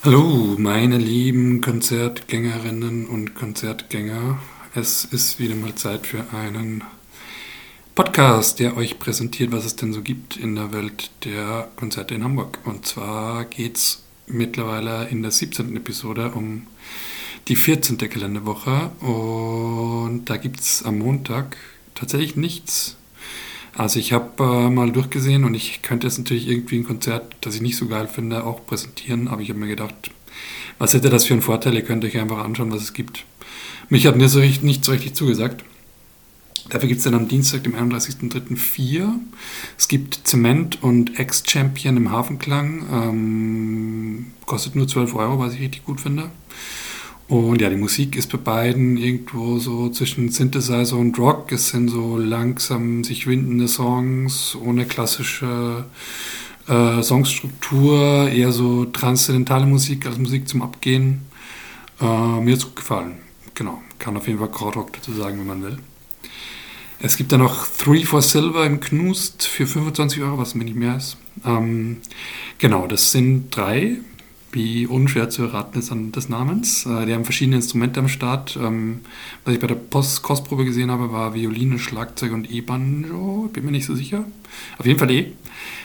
Hallo, meine lieben Konzertgängerinnen und Konzertgänger. Es ist wieder mal Zeit für einen Podcast, der euch präsentiert, was es denn so gibt in der Welt der Konzerte in Hamburg. Und zwar geht es mittlerweile in der 17. Episode um die 14. Kalenderwoche. Und da gibt es am Montag tatsächlich nichts. Also ich habe mal durchgesehen und ich könnte jetzt natürlich irgendwie ein Konzert, das ich nicht so geil finde, auch präsentieren. Aber ich habe mir gedacht, was hätte das für einen Vorteil? Ihr könnt euch einfach anschauen, was es gibt. Mich hat nicht so richtig zugesagt. Dafür gibt es dann am Dienstag, dem 31.03. 4. Es gibt Zement und Ex-Champion im Hafenklang. Kostet nur 12 Euro, was ich richtig gut finde. Und ja, die Musik ist bei beiden irgendwo so zwischen Synthesizer und Rock. Es sind so langsam sich windende Songs ohne klassische Songstruktur, eher so transzendentale Musik als Musik zum Abgehen. Mir hat es gut gefallen. Genau, kann auf jeden Fall Krautrock dazu sagen, wenn man will. Es gibt dann noch Three for Silver im Knust für 25 Euro, was mir nicht mehr ist. Genau, das sind drei, wie unschwer zu erraten ist an des Namens. Die haben verschiedene Instrumente am Start. Was ich bei der Kostprobe gesehen habe, war Violine, Schlagzeug und E-Banjo. Bin mir nicht so sicher. Auf jeden Fall E.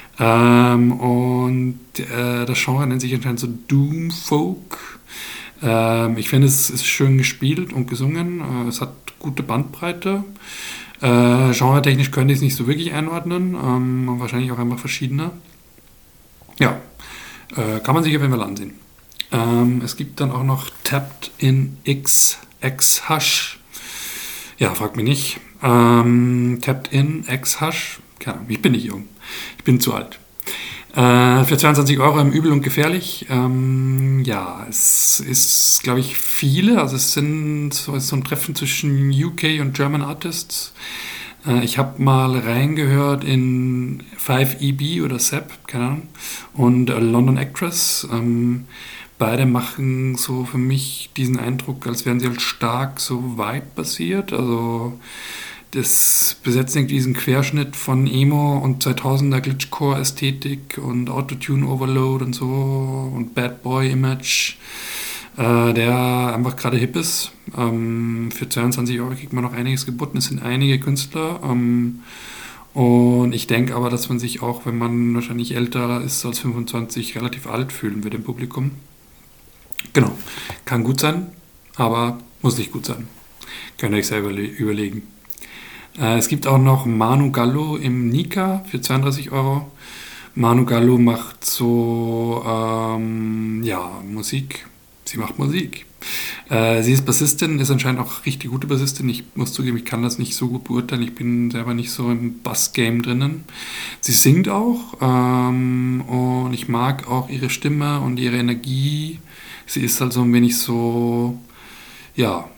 Das Genre nennt sich anscheinend so Doom Folk. Ich finde, es ist schön gespielt und gesungen. Es hat gute Bandbreite. Genre-technisch könnte ich es nicht so wirklich einordnen. Wahrscheinlich auch einfach verschiedene. Ja, kann man sich auf jeden Fall ansehen. Es gibt dann auch noch Tapped in X Hush. Ja, fragt mich nicht. Tapped in X Hush. Keine Ahnung, ich bin nicht jung. Ich bin zu alt. Für 22 Euro im Übel und gefährlich. Ja, es ist, glaube ich, viele. Also es ist so ein Treffen zwischen UK und German Artists. Ich habe mal reingehört in 5EB oder Sepp, keine Ahnung, und London Actress. Beide machen so für mich diesen Eindruck, als wären sie halt stark so Vibe-basiert. Also das besetzt irgendwie diesen Querschnitt von Emo und 2000er Glitchcore-Ästhetik und Autotune-Overload und so und Bad Boy-Image, der einfach gerade hip ist. Für 22 Euro kriegt man noch einiges geboten. Es sind einige Künstler. Und ich denke aber, dass man sich auch, wenn man wahrscheinlich älter ist als 25, relativ alt fühlen wird im Publikum. Genau, kann gut sein, aber muss nicht gut sein. Könnt ihr euch selber überlegen. Es gibt auch noch Manu Gallo im Nika für 32 Euro. Manu Gallo macht so, ja, Musik. Sie macht Musik. Sie ist Bassistin, ist anscheinend auch richtig gute Bassistin. Ich muss zugeben, ich kann das nicht so gut beurteilen. Ich bin selber nicht so im Bass-Game drinnen. Sie singt auch und ich mag auch ihre Stimme und ihre Energie. Sie ist halt so ein wenig so, ja,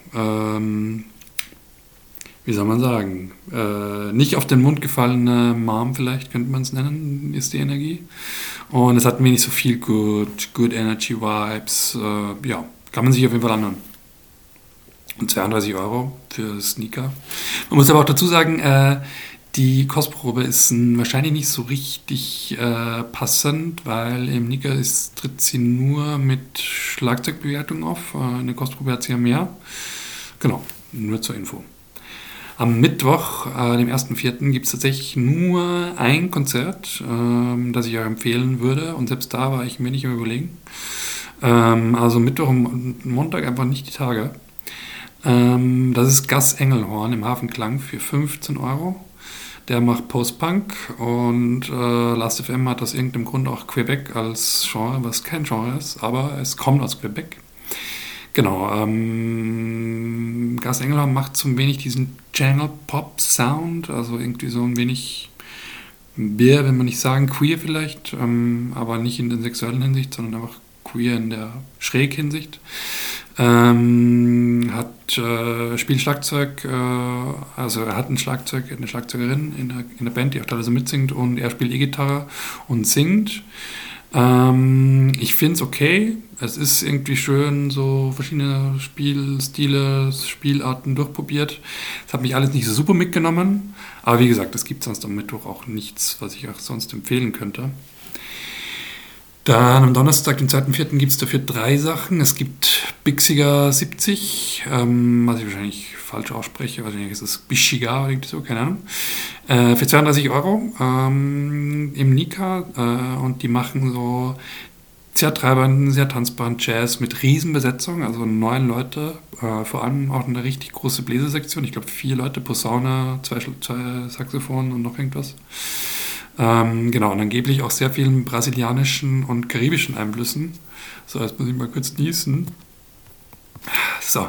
wie soll man sagen, nicht auf den Mund gefallene Mom vielleicht, könnte man es nennen, ist die Energie. Und es hat wenig so viel Good Energy Vibes. Ja, kann man sich auf jeden Fall anhören. Und 32 Euro für Sneaker. Man muss aber auch dazu sagen, die Kostprobe ist wahrscheinlich nicht so richtig passend, weil im Nika tritt sie nur mit Schlagzeugbewertung auf. Eine Kostprobe hat sie ja mehr. Genau, nur zur Info. Am Mittwoch, dem 1.4., gibt es tatsächlich nur ein Konzert, das ich euch empfehlen würde. Und selbst da war ich mir nicht am Überlegen. Also Mittwoch und Montag einfach nicht die Tage. Das ist Gus Engelhorn im Hafenklang für 15 Euro. Der macht Post-Punk und Last.fm hat aus irgendeinem Grund auch Quebec als Genre, was kein Genre ist, aber es kommt aus Quebec. Genau, Gus Engelhorn macht so ein wenig diesen Jangle-Pop-Sound, also irgendwie so ein wenig, will man nicht sagen, queer vielleicht, aber nicht in der sexuellen Hinsicht, sondern einfach queer in der Schräg-Hinsicht. Spielt Schlagzeug, also er hat eine Schlagzeugerin in der Band, die auch teilweise mitsingt und er spielt E-Gitarre und singt. Ich finde es okay. Es ist irgendwie schön, so verschiedene Spielstile, Spielarten durchprobiert. Es hat mich alles nicht so super mitgenommen. Aber wie gesagt, es gibt sonst am Mittwoch auch nichts, was ich auch sonst empfehlen könnte. Dann am Donnerstag, den 2.4., gibt es dafür 3 Sachen. Es gibt Bixiger 70, was ich wahrscheinlich falsch ausspreche. Wahrscheinlich ist es Bishiga oder irgendwie so, keine Ahnung. Für 32 Euro im Nika. Und die machen so sehr treibenden, sehr tanzbaren Jazz mit Riesenbesetzung, also 9 Leute. Vor allem auch eine richtig große Bläsersektion. Ich glaube 4 Leute, Posaune, 2 Saxophonen und noch irgendwas. Genau, und angeblich auch sehr vielen brasilianischen und karibischen Einflüssen. So, jetzt muss ich mal kurz niesen. So,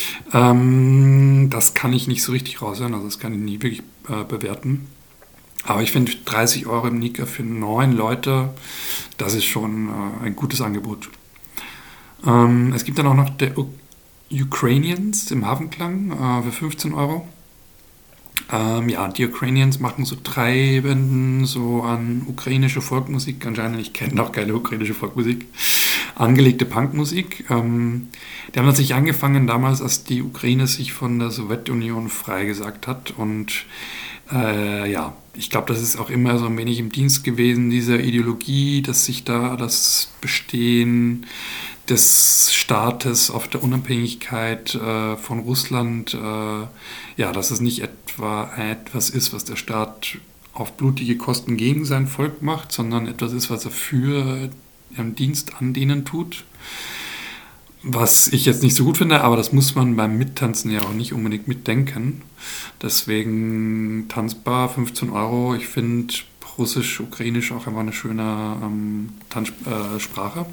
das kann ich nicht so richtig raushören, also das kann ich nie wirklich bewerten. Aber ich finde 30 Euro im Nika für 9 Leute, das ist schon ein gutes Angebot. Es gibt dann auch noch der Ukrainians im Hafenklang für 15 Euro. Ja, die Ukrainians machen so treibenden, so an ukrainische Folkmusik, anscheinend, ich kenne auch keine ukrainische Folkmusik, angelegte Punkmusik. Die haben tatsächlich angefangen damals, als die Ukraine sich von der Sowjetunion freigesagt hat und ja, ich glaube, das ist auch immer so ein wenig im Dienst gewesen, dieser Ideologie, dass sich da das Bestehen des Staates auf der Unabhängigkeit von Russland, ja, dass es nicht etwa etwas ist, was der Staat auf blutige Kosten gegen sein Volk macht, sondern etwas ist, was er für im Dienst an denen tut. Was ich jetzt nicht so gut finde, aber das muss man beim Mittanzen ja auch nicht unbedingt mitdenken. Deswegen tanzbar, 15 Euro. Ich finde Russisch, Ukrainisch auch einfach eine schöne Tanzsprache.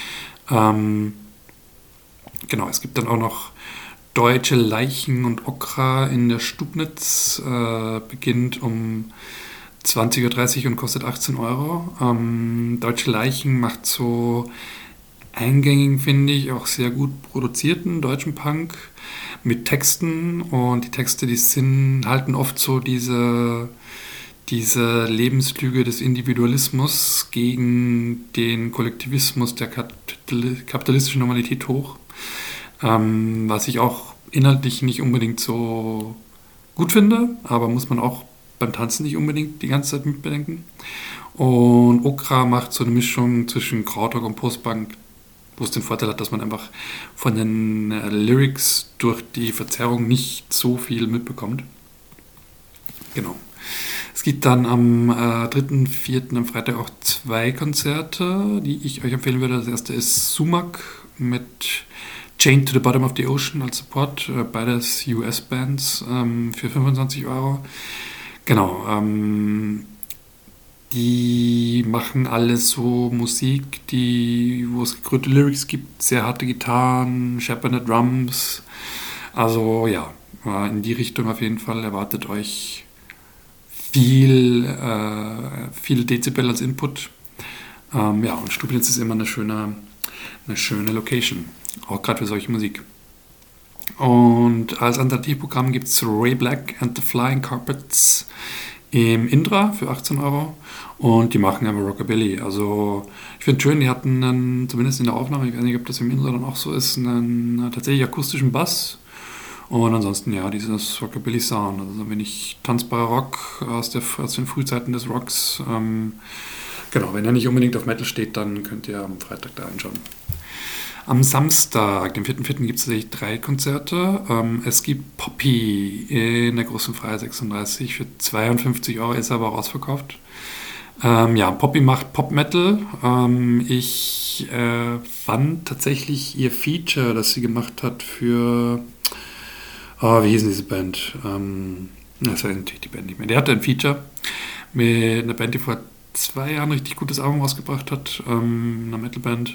Genau, es gibt dann auch noch Deutsche Leichen und Okra in der Stubnitz. Beginnt um 20.30 Uhr und kostet 18 Euro. Deutsche Leichen macht so eingängigen, finde ich, auch sehr gut produzierten deutschen Punk mit Texten. Und die Texte, halten oft so diese Lebenslüge des Individualismus gegen den Kollektivismus der kapitalistischen Normalität hoch, was ich auch inhaltlich nicht unbedingt so gut finde, aber muss man auch beim Tanzen nicht unbedingt die ganze Zeit mitbedenken. Und Okra macht so eine Mischung zwischen Krautrock und Postpunk, wo es den Vorteil hat, dass man einfach von den Lyrics durch die Verzerrung nicht so viel mitbekommt. Genau. Es gibt dann am 3.4. am Freitag auch 2 Konzerte, die ich euch empfehlen würde. Das erste ist Sumac mit Chained to the Bottom of the Ocean als Support, beides US-Bands für 25 Euro. Genau, die machen alles so Musik, wo es gekrönte Lyrics gibt, sehr harte Gitarren, scheppernde Drums. Also ja, in die Richtung auf jeden Fall erwartet euch viel Dezibel als Input. Ja, und Stubnitz ist immer eine schöne Location, auch gerade für solche Musik. Und als Alternativprogramm gibt es Ray Black and the Flying Carpets im Indra für 18 Euro und die machen aber Rockabilly. Also ich finde schön, die hatten dann, zumindest in der Aufnahme, ich weiß nicht, ob das im Indra dann auch so ist, einen tatsächlich akustischen Bass. Und ansonsten, ja, dieses Rockabilly-Sound, also so ein wenig tanzbarer Rock aus den Frühzeiten des Rocks. Genau, wenn er nicht unbedingt auf Metal steht, dann könnt ihr am Freitag da reinschauen. Am Samstag, dem 4.4., gibt es tatsächlich 3 Konzerte. Es gibt Poppy in der Großen Freiheit 36 für 52 Euro, ist aber auch ausverkauft. Ja, Poppy macht Pop-Metal. Ich fand tatsächlich ihr Feature, das sie gemacht hat für... wie hieß diese Band? Das war natürlich die Band nicht mehr. Der hatte ein Feature mit einer Band, die vor 2 Jahren ein richtig gutes Album rausgebracht hat, einer Metalband.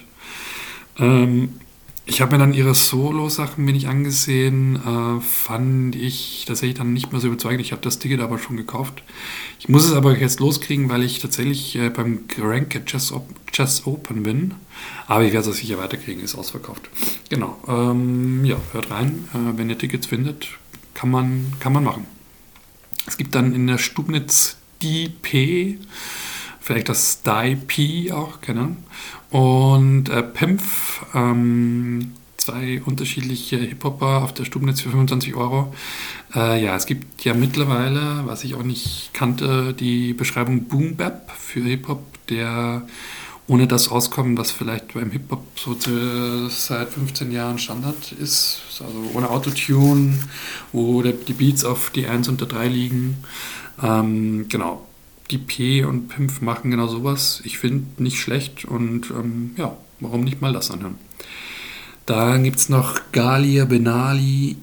Ich habe mir dann ihre Solo-Sachen wenig angesehen, fand ich tatsächlich dann nicht mehr so überzeugend. Ich habe das Ticket aber schon gekauft. Ich muss es aber jetzt loskriegen, weil ich tatsächlich beim Grenke Jazz Open bin. Aber ich werde es sicher weiterkriegen, ist ausverkauft. Genau, ja, hört rein, wenn ihr Tickets findet, kann man machen. Es gibt dann in der Stubnitz die P, vielleicht das Die P auch, keine Ahnung. Und Pimpf, 2 unterschiedliche Hip-Hopper auf der Stubnitz für 25 Euro. Ja, es gibt ja mittlerweile, was ich auch nicht kannte, die Beschreibung Boom Bap für Hip-Hop, der ohne das auskommen, was vielleicht beim Hip-Hop so seit 15 Jahren Standard ist. Also ohne Autotune, wo die Beats auf die 1 und der 3 liegen. Genau. Die P und Pimpf machen genau sowas. Ich finde nicht schlecht und ja, warum nicht mal das anhören. Dann gibt es noch Galia Benali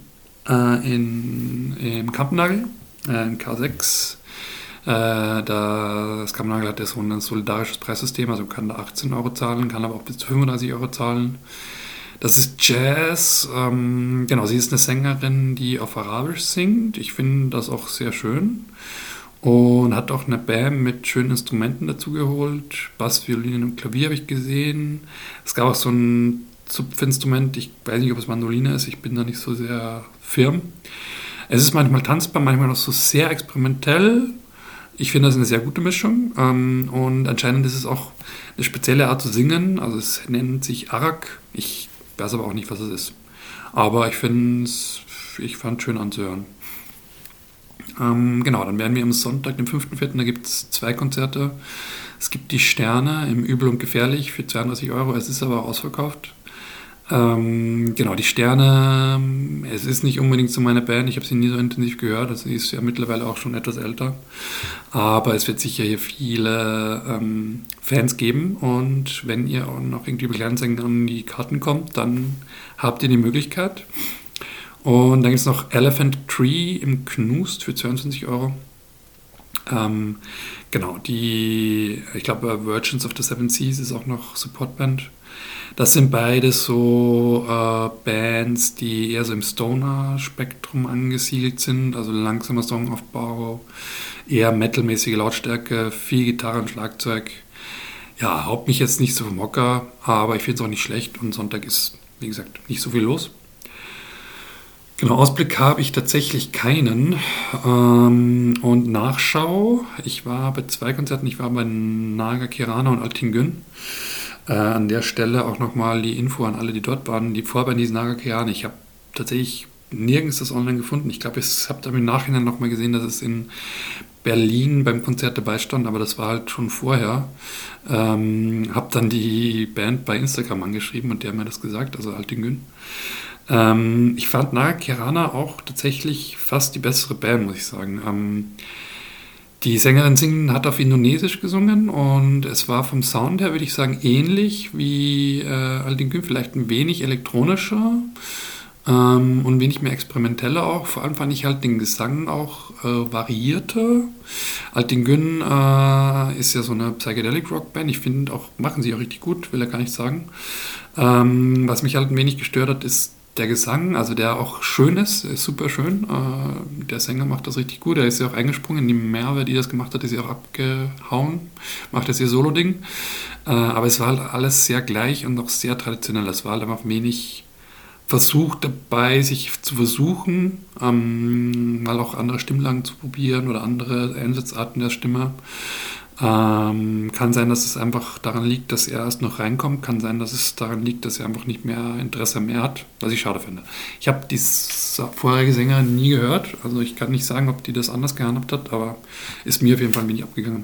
im Kampnagel, im K6. Das Kampnagel hat ja so ein solidarisches Preissystem, also kann da 18 Euro zahlen, kann aber auch bis zu 35 Euro zahlen. Das ist Jazz. Genau, sie ist eine Sängerin, die auf Arabisch singt. Ich finde das auch sehr schön. Und hat auch eine Band mit schönen Instrumenten dazu geholt. Bass, Violinen und Klavier habe ich gesehen. Es gab auch so ein Zupfinstrument. Ich weiß nicht, ob es Mandoline ist. Ich bin da nicht so sehr firm. Es ist manchmal tanzbar, manchmal auch so sehr experimentell. Ich finde das eine sehr gute Mischung. Und anscheinend ist es auch eine spezielle Art zu singen. Also es nennt sich Arak. Ich weiß aber auch nicht, was es ist. Aber ich fand es schön anzuhören. Genau, dann werden wir am Sonntag, dem 5.4., da gibt es 2 Konzerte. Es gibt die Sterne im Übel und Gefährlich für 32 Euro, es ist aber ausverkauft. Genau, die Sterne, es ist nicht unbedingt so meine Band, ich habe sie nie so intensiv gehört, also sie ist ja mittlerweile auch schon etwas älter. Aber es wird sicher hier viele Fans geben und wenn ihr auch noch irgendwie über Kleinanzeigen an die Karten kommt, dann habt ihr die Möglichkeit. Und dann gibt es noch Elephant Tree im Knust für 22 Euro. Genau, ich glaube, Virgins of the Seven Seas ist auch noch Supportband. Das sind beides so Bands, die eher so im Stoner-Spektrum angesiedelt sind, also langsamer Songaufbau, eher metalmäßige Lautstärke, viel Gitarre und Schlagzeug. Ja, haut mich jetzt nicht so vom Hocker, aber ich finde es auch nicht schlecht und Sonntag ist, wie gesagt, nicht so viel los. Genau, Ausblick habe ich tatsächlich keinen. Und Nachschau, ich war bei 2 Konzerten, ich war bei Naga Kirana und Altin Gün. An der Stelle auch nochmal die Info an alle, die dort waren. Die Vorband ist Naga Kirana. Ich habe tatsächlich nirgends das online gefunden. Ich glaube, ich habe im Nachhinein nochmal gesehen, dass es in Berlin beim Konzert dabei stand, aber das war halt schon vorher. Habe dann die Band bei Instagram angeschrieben und der hat mir das gesagt, also Altin Gün. Ich fand Naga Kirana auch tatsächlich fast die bessere Band, muss ich sagen. Die Sängerin hat auf Indonesisch gesungen und es war vom Sound her, würde ich sagen, ähnlich wie Altin Gün, vielleicht ein wenig elektronischer und ein wenig mehr experimenteller auch. Vor allem fand ich halt den Gesang auch variierter. Altin Gün ist ja so eine Psychedelic Rock Band. Ich finde auch, machen sie auch richtig gut, will er gar nicht sagen. Was mich halt ein wenig gestört hat, ist der Gesang, also der auch schön ist super schön. Der Sänger macht das richtig gut. Er ist ja auch eingesprungen. Die Merve, die das gemacht hat, ist ja auch abgehauen. Macht das ihr Solo-Ding. Aber es war halt alles sehr gleich und auch sehr traditionell. Es war halt einfach wenig Versuch dabei, sich zu versuchen, mal auch andere Stimmlagen zu probieren oder andere Einsatzarten der Stimme. Kann sein, dass es einfach daran liegt, dass er erst noch reinkommt. Kann sein, dass es daran liegt, dass er einfach nicht mehr Interesse mehr hat, was ich schade finde. Ich habe die vorherige Sängerin nie gehört, also ich kann nicht sagen, ob die das anders gehandhabt hat, aber ist mir auf jeden Fall ein wenig abgegangen.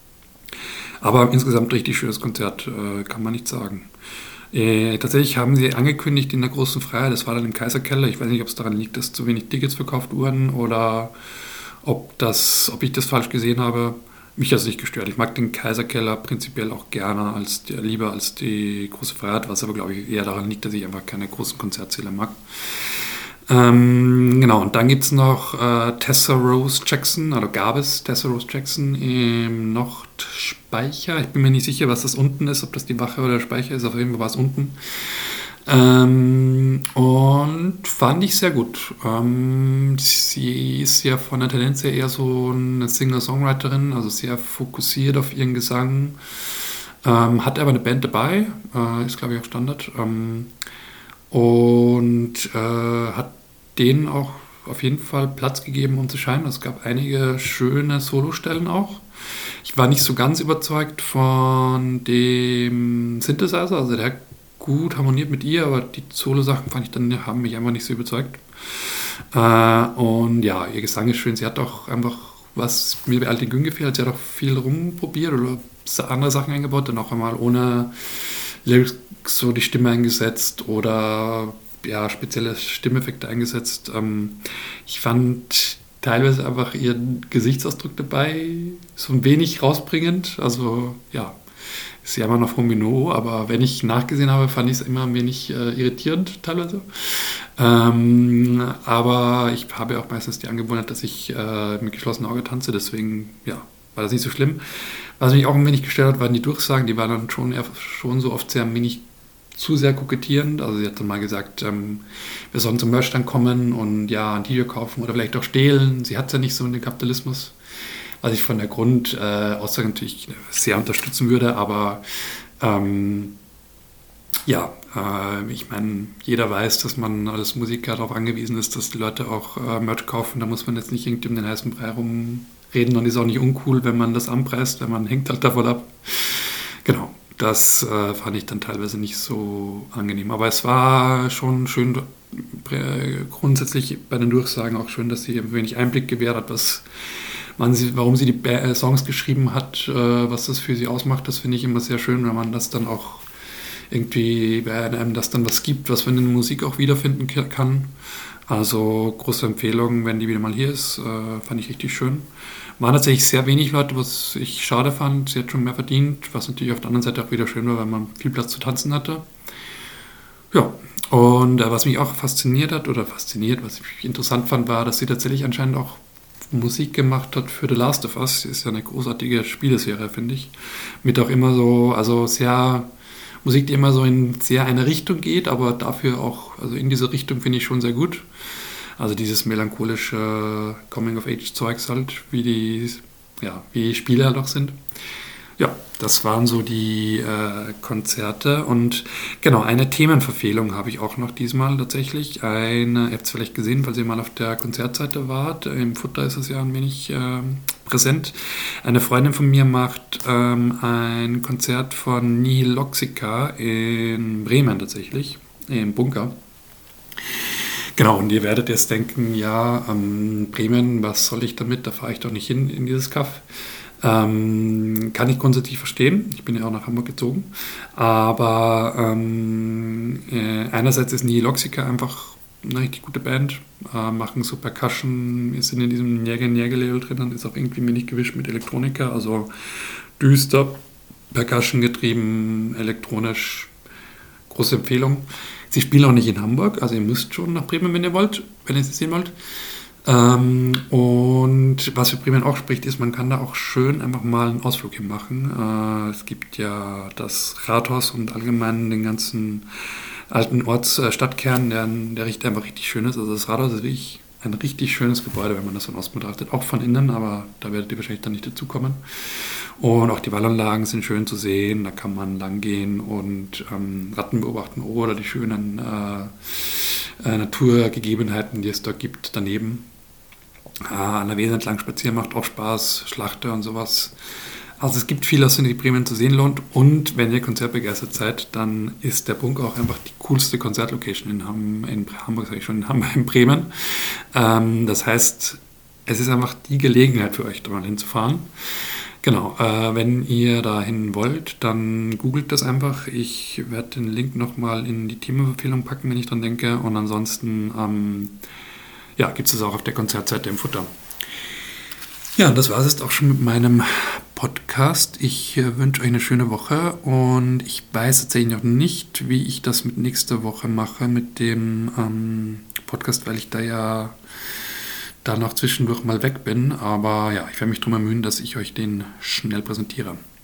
Aber insgesamt richtig schönes Konzert, kann man nicht sagen. Tatsächlich haben sie angekündigt in der großen Freiheit, das war dann im Kaiserkeller. Ich weiß nicht, ob es daran liegt, dass zu wenig Tickets verkauft wurden oder ob ich das falsch gesehen habe. Mich hat es nicht gestört. Ich mag den Kaiserkeller prinzipiell auch gerne lieber als die große Freiheit, was aber, glaube ich, eher daran liegt, dass ich einfach keine großen Konzertsäle mag. Genau, und dann gibt es noch Tessa Rose Jackson, oder gab es Tessa Rose Jackson im Nordspeicher. Ich bin mir nicht sicher, was das unten ist, ob das die Wache oder der Speicher ist. Auf jeden Fall war es unten. Und fand ich sehr gut. Sie ist ja von der Tendenz her eher so eine Singer-Songwriterin, also sehr fokussiert auf ihren Gesang. Hat aber eine Band dabei, ist glaube ich auch Standard. Und hat denen auch auf jeden Fall Platz gegeben, um zu scheinen. Es gab einige schöne Solostellen auch. Ich war nicht so ganz überzeugt von dem Synthesizer, also der gut harmoniert mit ihr, aber die Solo-Sachen haben mich einfach nicht so überzeugt. Und ja, ihr Gesang ist schön. Sie hat auch einfach, was mir bei Altin Gün gefällt, sie hat auch viel rumprobiert oder andere Sachen eingebaut, dann auch einmal ohne Lyrics so die Stimme eingesetzt oder ja, spezielle Stimmeffekte eingesetzt. Ich fand teilweise einfach ihren Gesichtsausdruck dabei so ein wenig rausbringend. Also ja, ist ja immer noch von Minot, aber wenn ich nachgesehen habe, fand ich es immer ein wenig irritierend teilweise. Aber ich habe ja auch meistens die Angewohnheit, dass ich mit geschlossenem Auge tanze, deswegen ja, war das nicht so schlimm. Was mich auch ein wenig gestört hat, waren die Durchsagen, die waren dann schon so oft sehr ein wenig zu sehr kokettierend. Also sie hat dann mal gesagt, wir sollen zum Merchstand kommen und ja, ein T-Shirt kaufen oder vielleicht auch stehlen. Sie hat es ja nicht so in den Kapitalismus, was ich von der Grundaussage natürlich sehr unterstützen würde, aber ich meine, jeder weiß, dass man als Musiker darauf angewiesen ist, dass die Leute auch Merch kaufen. Da muss man jetzt nicht irgendwie um den heißen Brei rumreden und ist auch nicht uncool, wenn man das anpreist, weil man hängt halt davon ab. Genau, das fand ich dann teilweise nicht so angenehm. Aber es war schon schön, grundsätzlich bei den Durchsagen auch schön, dass sie ein wenig Einblick gewährt hat, warum sie die Songs geschrieben hat, was das für sie ausmacht. Das finde ich immer sehr schön, wenn man das dann auch irgendwie bei einem das dann was gibt, was man in der Musik auch wiederfinden kann. Also große Empfehlung, wenn die wieder mal hier ist, fand ich richtig schön. Waren tatsächlich sehr wenig Leute, was ich schade fand. Sie hat schon mehr verdient, was natürlich auf der anderen Seite auch wieder schön war, weil man viel Platz zu tanzen hatte. Ja, und was mich auch was ich interessant fand, war, dass sie tatsächlich anscheinend auch Musik gemacht hat für The Last of Us. Ist ja eine großartige Spieleserie, finde ich. Mit auch immer so, also sehr Musik, die immer so in sehr eine Richtung geht, aber dafür auch, also in diese Richtung finde ich schon sehr gut. Also dieses melancholische Coming-of-Age-Zeugs halt, wie die Spiele halt auch sind. Ja, das waren so die Konzerte und genau, eine Themenverfehlung habe ich auch noch diesmal tatsächlich. Ihr habt es vielleicht gesehen, falls ihr mal auf der Konzertseite wart, im Futter ist es ja ein wenig präsent. Eine Freundin von mir macht ein Konzert von Nihil Loxica in Bremen tatsächlich, im Bunker. Genau, und ihr werdet jetzt denken, ja, Bremen, was soll ich damit, da fahre ich doch nicht hin in dieses Kaff. Kann ich grundsätzlich verstehen. Ich bin ja auch nach Hamburg gezogen. Aber einerseits ist Nihil Loxica einfach eine richtig gute Band, machen so Percussion, sind in diesem Jäger-Label drin, dann ist auch irgendwie wenig gewischt mit Elektronika, also düster, Percussion getrieben, elektronisch, große Empfehlung. Sie spielen auch nicht in Hamburg, also ihr müsst schon nach Bremen, wenn ihr wollt, wenn ihr sie sehen wollt. Und was für Bremen auch spricht, ist, man kann da auch schön einfach mal einen Ausflug hin machen. Es gibt ja das Rathaus und allgemein den ganzen alten Stadtkern, der einfach richtig schön ist. Also das Rathaus ist wirklich ein richtig schönes Gebäude, wenn man das von außen betrachtet, auch von innen, aber da werdet ihr wahrscheinlich dann nicht dazukommen. Und auch die Wallanlagen sind schön zu sehen, da kann man lang gehen und Ratten beobachten oder die schönen Naturgegebenheiten, die es dort gibt, daneben. An der Weser entlang spazieren macht auch Spaß, Schlachter und sowas. Also es gibt viel, was in Bremen zu sehen lohnt. Und wenn ihr konzertbegeistert seid, dann ist der Bunker auch einfach die coolste Konzertlocation in Hamburg, sage ich schon, in Bremen. Das heißt, es ist einfach die Gelegenheit für euch, da mal hinzufahren. Genau, wenn ihr dahin wollt, dann googelt das einfach. Ich werde den Link nochmal in die Themenempfehlung packen, wenn ich dran denke. Und ansonsten gibt es das auch auf der Konzertseite im Futter. Ja, das war es jetzt auch schon mit meinem Podcast. Ich wünsche euch eine schöne Woche und ich weiß tatsächlich noch nicht, wie ich das mit nächster Woche mache mit dem Podcast, weil ich da ja noch zwischendurch mal weg bin. Aber ja, ich werde mich darum bemühen, dass ich euch den schnell präsentiere.